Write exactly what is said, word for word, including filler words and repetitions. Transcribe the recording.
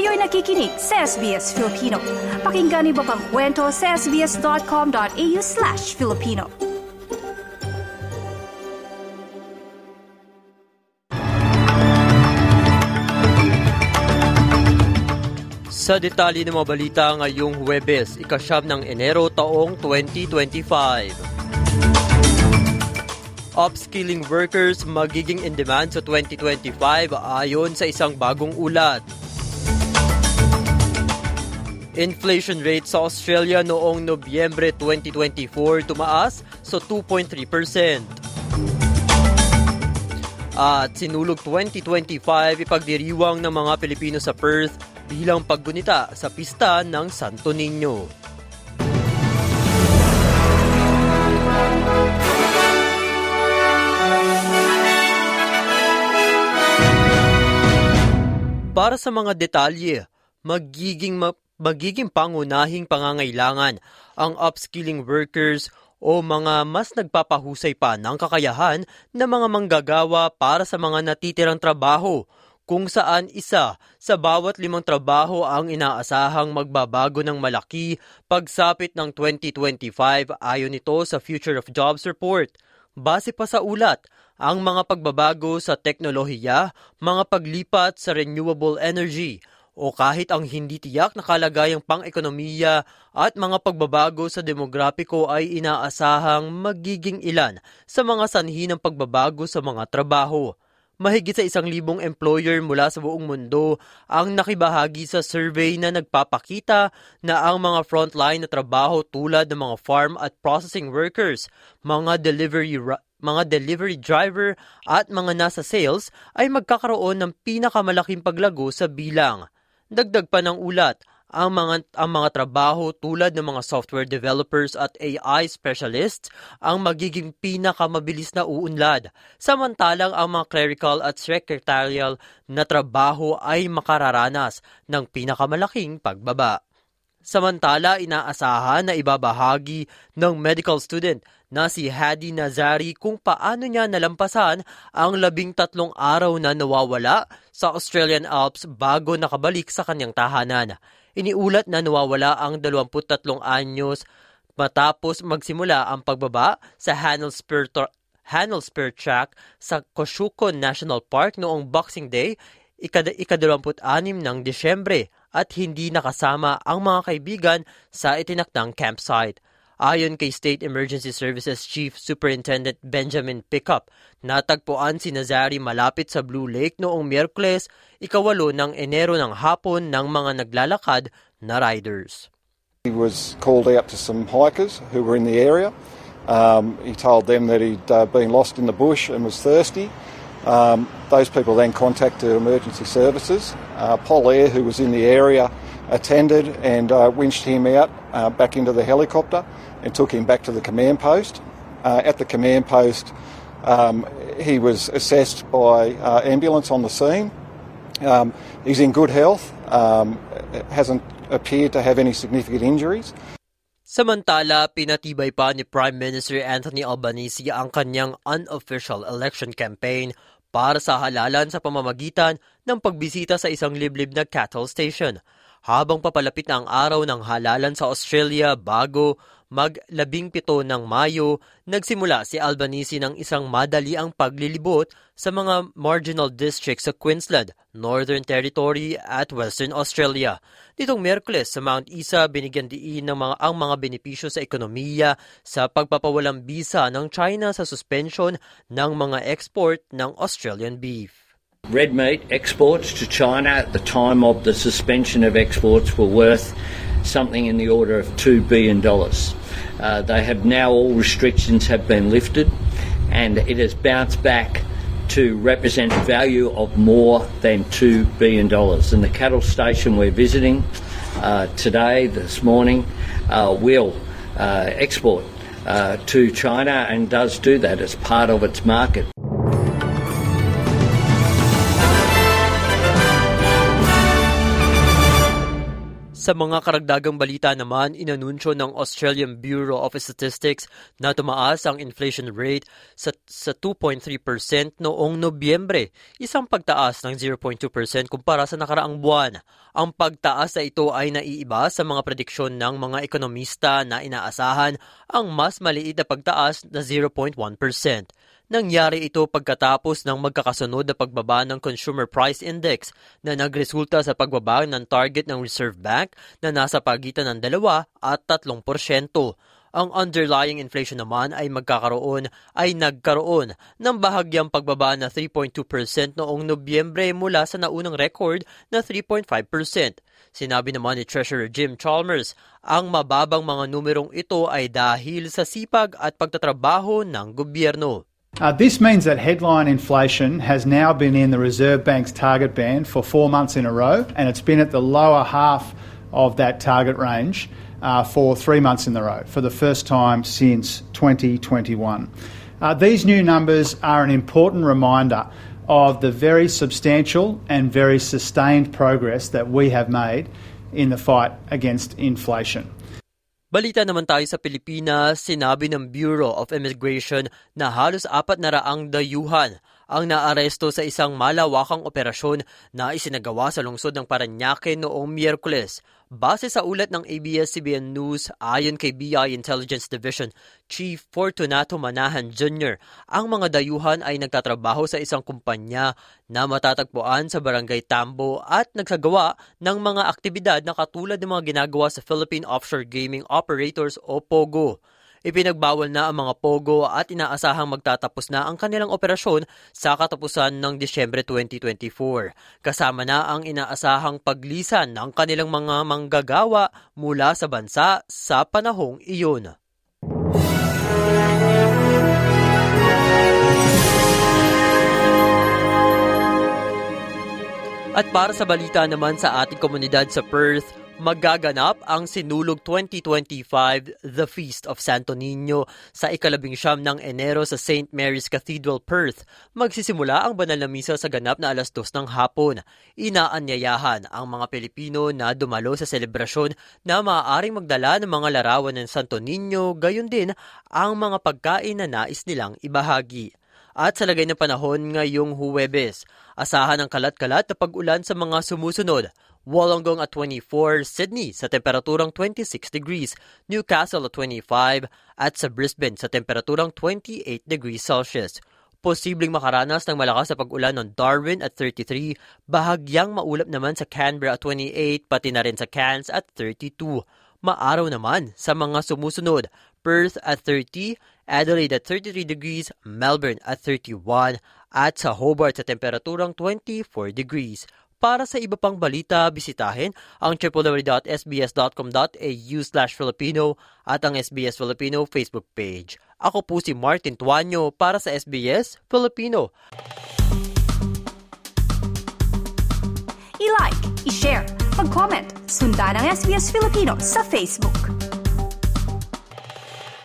Kayo'y nakikinig sa S B S Filipino. Pakinggan niyo pa ang kwento sa sbs.com.au slash Filipino. Sa detalye ng mga balita ngayong Huwebes, ikasyam ng Enero taong twenty twenty-five. Upskilling workers magiging in demand sa twenty twenty-five ayon sa isang bagong ulat. Inflation rate sa Australia noong Nobyembre twenty twenty-four tumaas sa two point three percent. At sinulog twenty twenty-five ipagdiriwang ng mga Pilipino sa Perth bilang paggunita sa pista ng Santo Niño. Para sa mga detalye, magiging ma- magiging pangunahing pangangailangan ang upskilling workers o mga mas nagpapahusay pa ng kakayahan ng mga manggagawa para sa mga natitirang trabaho, kung saan isa sa bawat limang trabaho ang inaasahang magbabago ng malaki pagsapit ng twenty twenty-five ayon ito sa Future of Jobs Report. Base pa sa ulat, ang mga pagbabago sa teknolohiya, mga paglipat sa renewable energy, o kahit ang hindi tiyak na kalagayang pang-ekonomiya at mga pagbabago sa demografiko ay inaasahang magiging ilan sa mga sanhi ng pagbabago sa mga trabaho. Mahigit sa isang libong employer mula sa buong mundo ang nakibahagi sa survey na nagpapakita na ang mga frontline na trabaho tulad ng mga farm at processing workers, mga delivery mga delivery driver at mga nasa sales ay magkakaroon ng pinakamalaking paglago sa bilang. Dagdag pa ng ulat, ang mga, ang mga trabaho tulad ng mga software developers at A I specialists ang magiging pinakamabilis na uunlad, samantalang ang mga clerical at secretarial na trabaho ay makararanas ng pinakamalaking pagbaba. Samantala, inaasahan na ibabahagi ng medical student na si Hadi Nazari kung paano niya nalampasan ang labing tatlong araw na nawawala sa Australian Alps bago nakabalik sa kanyang tahanan. Iniulat na nawawala ang dalawampu't tatlong anyos matapos magsimula ang pagbaba sa Hanel Spear, Hanel Spear Track sa Kosciuszko National Park noong Boxing Day, ikadalawampu't-anim ng Disyembre, at hindi nakasama ang mga kaibigan sa itinakdang campsite. Ayon kay State Emergency Services Chief Superintendent Benjamin Pickup, natagpuan si Nazari malapit sa Blue Lake noong Miyerkules, ikawalo ng Enero ng hapon ng mga naglalakad na riders. He was called out to some hikers who were in the area. Um, he told them that he'd uh, been lost in the bush and was thirsty. Um, those people then contacted emergency services. Uh, Paul Air, who was in the area, attended and uh, winched him out uh, back into the helicopter and took him back to the command post. Uh, at the command post, um, he was assessed by uh, ambulance on the scene. Um, he's in good health, um, hasn't appeared to have any significant injuries. Samantala, pinatibay pa ni Prime Minister Anthony Albanese ang kanyang unofficial election campaign para sa halalan sa pamamagitan ng pagbisita sa isang liblib na cattle station. Habang papalapit na ang araw ng halalan sa Australia bago mag-labing pito ng Mayo, nagsimula si Albanese ng isang madaliang paglilibot sa mga marginal districts sa Queensland, Northern Territory at Western Australia. Ditong Miyerkules sa Mount Isa, binigyan diin ng mga, ang mga benepisyo sa ekonomiya sa pagpapawalang bisa ng China sa suspension ng mga export ng Australian beef. Red meat exports to China at the time of the suspension of exports were worth something in the order of two billion dollars. Uh, they have now, all restrictions have been lifted, and it has bounced back to represent value of more than two billion dollars. And the cattle station we're visiting uh, today, this morning, uh, will uh, export uh, to China and does do that as part of its market. Sa mga karagdagang balita naman, inanunsyo ng Australian Bureau of Statistics na tumaas ang inflation rate sa, sa two point three percent noong Nobyembre, isang pagtaas ng zero point two percent kumpara sa nakaraang buwan. Ang pagtaas na ito ay naiiba sa mga prediksyon ng mga ekonomista na inaasahan ang mas maliit na pagtaas na zero point one percent. Nangyari ito pagkatapos ng magkakasunod na pagbaba ng Consumer Price Index na nagresulta sa pagbaba ng target ng Reserve Bank na nasa pagitan ng dalawa at tatlong porsyento. Ang underlying inflation naman ay magkakaroon ay nagkaroon ng bahagyang pagbaba na three point two percent noong Nobyembre mula sa naunang record na three point five percent. Sinabi naman ni Treasurer Jim Chalmers, ang mababang mga numerong ito ay dahil sa sipag at pagtatrabaho ng gobyerno. Uh, this means that headline inflation has now been in the Reserve Bank's target band for four months in a row, and it's been at the lower half of that target range uh, for three months in a row, for the first time since twenty twenty-one. Uh, these new numbers are an important reminder of the very substantial and very sustained progress that we have made in the fight against inflation. Balita naman tayo sa Pilipinas, sinabi ng Bureau of Immigration na halos apat na raang dayuhan ang naaresto sa isang malawakang operasyon na isinagawa sa lungsod ng Parañaque noong Miyerkules. Base sa ulat ng A B S C B N News, ayon kay B I Intelligence Division Chief Fortunato Manahan Junior, ang mga dayuhan ay nagtatrabaho sa isang kumpanya na matatagpuan sa Barangay Tambo at nagsagawa ng mga aktibidad na katulad ng mga ginagawa sa Philippine Offshore Gaming Operators o POGO. Ipinagbawal na ang mga POGO at inaasahang magtatapos na ang kanilang operasyon sa katapusan ng Disyembre twenty twenty-four. Kasama na ang inaasahang paglisan ng kanilang mga manggagawa mula sa bansa sa panahong iyon. At para sa balita naman sa ating komunidad sa Perth, magaganap ang Sinulog twenty twenty-five, The Feast of Santo Niño, sa ikalabing siyam ng Enero sa Saint Mary's Cathedral, Perth. Magsisimula ang banal na misa sa ganap na alas dos ng hapon. Inaanyayahan ang mga Pilipino na dumalo sa selebrasyon na maaaring magdala ng mga larawan ng Santo Niño, gayon din ang mga pagkain na nais nilang ibahagi. At sa lagay ng panahon ngayong Huwebes, asahan ang kalat-kalat na pag-ulan sa mga sumusunod. Wollongong at twenty-four, Sydney sa temperaturang twenty-six degrees, Newcastle at twenty-five, at sa Brisbane sa temperaturang twenty-eight degrees Celsius. Posibleng makaranas ng malakas na pag-ulan ng Darwin at thirty-three, bahagyang maulap naman sa Canberra at twenty-eight, pati na rin sa Cairns at thirty-two. Maaraw naman sa mga sumusunod, Perth at thirty, Adelaide at thirty-three degrees, Melbourne at thirty-one, at sa Hobart sa temperaturang twenty-four degrees. Para sa iba pang balita, bisitahin ang w w w dot s b s dot com dot a u slash Filipino at ang S B S Filipino Facebook page. Ako po si Martin Tuanyo para sa S B S Filipino. I-like, i-share, mag-comment, sundan ang S B S Filipino sa Facebook.